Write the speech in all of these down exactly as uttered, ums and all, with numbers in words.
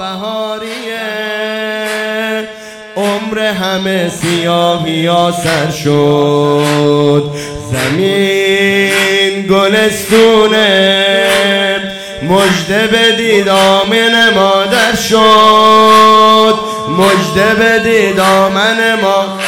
بهاریه، عمر همه سیاهی ها سر شد، زمین گلستونه، مژده بدید آمن مادر شد، مژده بدید آمن مادر.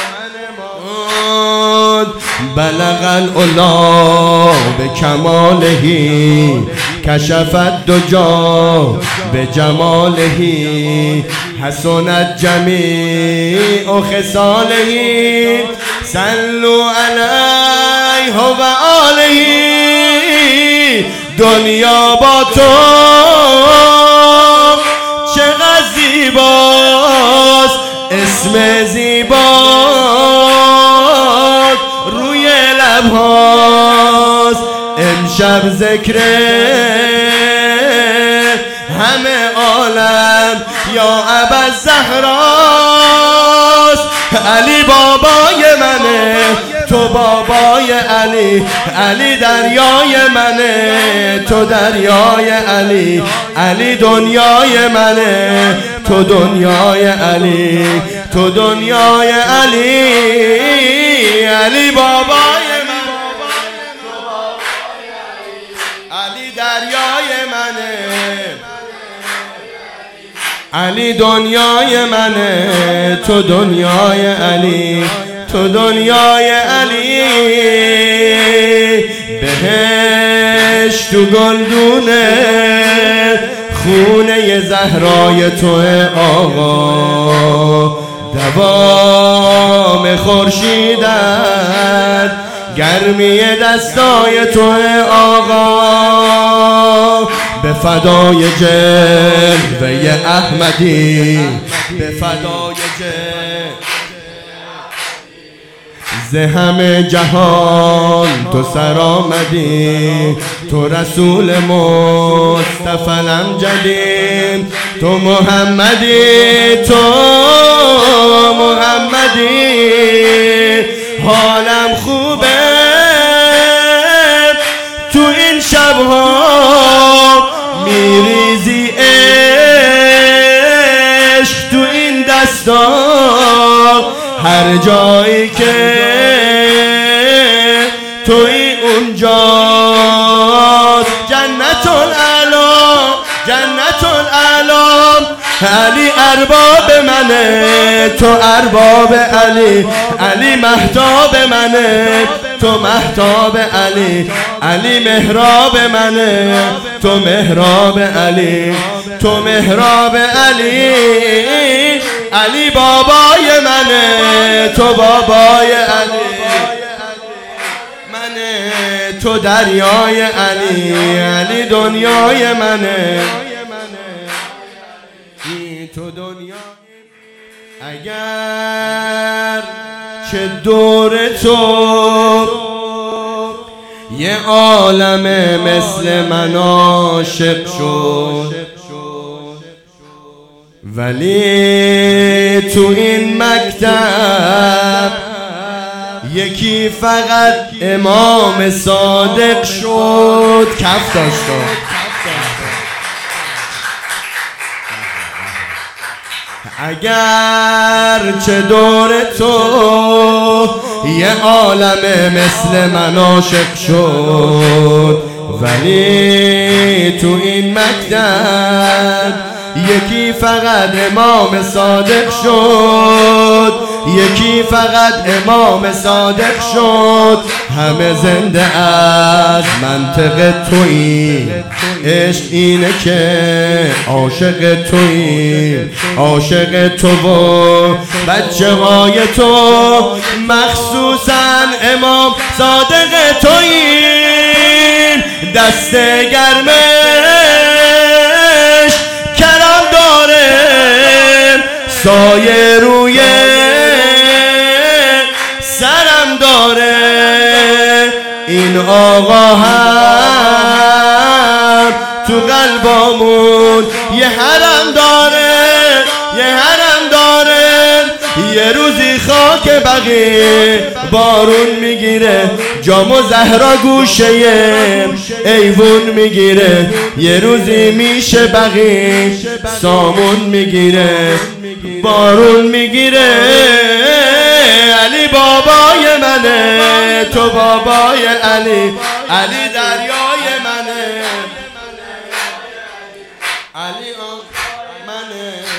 بلغ العلا به کمالهی، کشف الدجا به جمالهی، حسنت جمیع خصالهی، صلوا علیه و آلهی. دنیا با تو چقدر زیباست، اسم زیباست روی لبهاست، امشب ذکر همه عالم یا ابوالزهراست. علی بابای منه، تو بابای علی، علی دریای منه، تو دریای علی، علی دنیای منه، تو دنیای علی، تو دنیای علی، علی بابای من، علی دریای منه، علی دنیای منه، تو دنیای علی، تو دنیای علی. بهشت و گلدونه، خونه زهرای توه آقا، دوام خورشیدت، گرمی دستای توه آقا. به فدای جلوه احمدی، به فدای جلوه ز همه جهان تو سر آمدی، تو رسول مصطفی الامجدی، تو محمدی، تو محمدی. حالم خوبه تو این شبها، میریزی عشق تو این دستا، هر جایی که توی اونجاست جنت الاعلی، جنت الاعلی. علی ارباب منه، تو ارباب علی، علی مهتاب منه، تو مهتاب علی، علی محراب منه، تو محراب علی، تو محراب علی، علی بابای منه، تو بابای علی منه، تو دریای علی، علی دنیای منه، تو دنیا. اگر چه دور تو یه عالم مثل من عاشق شد، ولی تو این مکتب یکی فقط امام صادق شد. کف داشت. اگر چه دور تو یه عالم مثل من عاشق شد، ولی تو این مکتب یکی فقط امام صادق شد، یکی فقط امام صادق شد. همه زنده از منطق تویی، عشق اینه که عاشق تویی، عاشق تو و بچه های تو، مخصوصا امام صادق تویی. دست گرمش کرم داره، سایه روی سرم داره. این آقا هم تو قلبامون یه حرم داره، یه حرم داره. یه روزی خاک بقی بارون میگیره، جام و زهرا گوشه ایوون میگیره. یه روزی میشه بقی سامون میگیره، بارون میگیره. علی بابای منه، تو بابای علی، علی دریای منه، علی آن منه.